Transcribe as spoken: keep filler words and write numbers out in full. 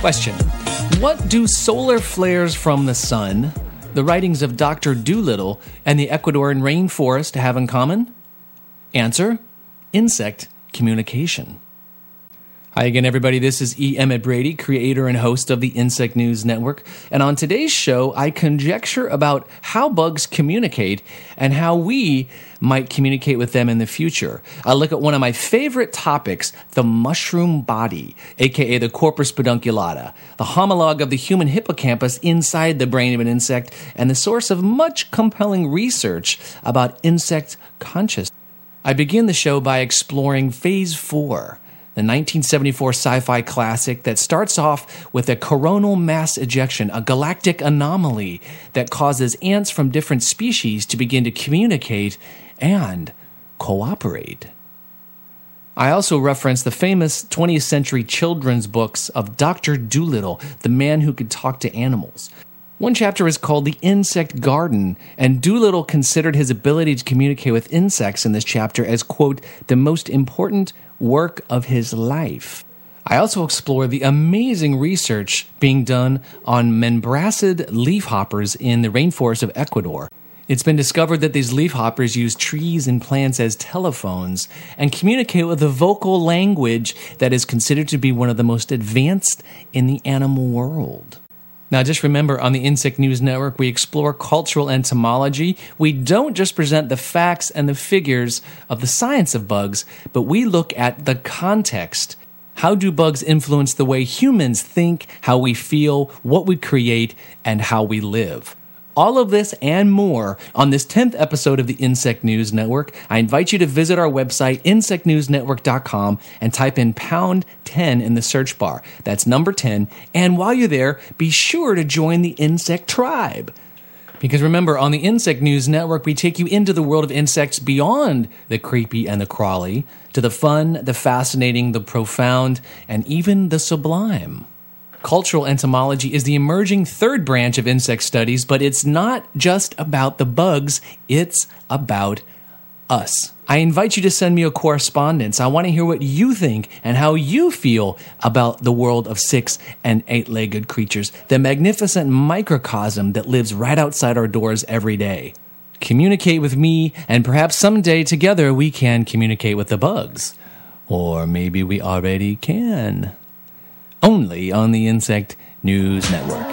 Question: what do solar flares from the sun, the writings of Doctor Dolittle, and the Ecuadorian rainforest have in common? Answer: insect communication. Hi again, everybody. This is E. Emmett Brady, creator and host of the Insect News Network. And on today's show, I conjecture about how bugs communicate and how we might communicate with them in the future. I look at one of my favorite topics, the mushroom body, aka the corpus pedunculata, the homologue of the human hippocampus inside the brain of an insect, and the source of much compelling research about insect consciousness. I begin the show by exploring Phase four, the nineteen seventy-four sci-fi classic that starts off with a coronal mass ejection, a galactic anomaly that causes ants from different species to begin to communicate and cooperate. I also reference the famous twentieth century children's books of Doctor Dolittle, the man who could talk to animals. One chapter is called The Insect Garden, and Dolittle considered his ability to communicate with insects in this chapter as, quote, the most important work of his life. I also explore the amazing research being done on membracid leafhoppers in the rainforest of Ecuador. It's been discovered that these leafhoppers use trees and plants as telephones and communicate with a vocal language that is considered to be one of the most advanced in the animal world. Now, just remember, on the Insect News Network, we explore cultural entomology. We don't just present the facts and the figures of the science of bugs, but we look at the context. How do bugs influence the way humans think, how we feel, what we create, and how we live? All of this and more on this tenth episode of the Insect News Network. I invite you to visit our website, insect news network dot com, and type in pound ten in the search bar. That's number ten. And while you're there, be sure to join the insect tribe. Because remember, on the Insect News Network, we take you into the world of insects beyond the creepy and the crawly, to the fun, the fascinating, the profound, and even the sublime. Cultural entomology is the emerging third branch of insect studies, but it's not just about the bugs, it's about us. I invite you to send me a correspondence. I want to hear what you think and how you feel about the world of six and eight-legged creatures, the magnificent microcosm that lives right outside our doors every day. Communicate with me, and perhaps someday together we can communicate with the bugs. Or maybe we already can. Only on the Insect News Network.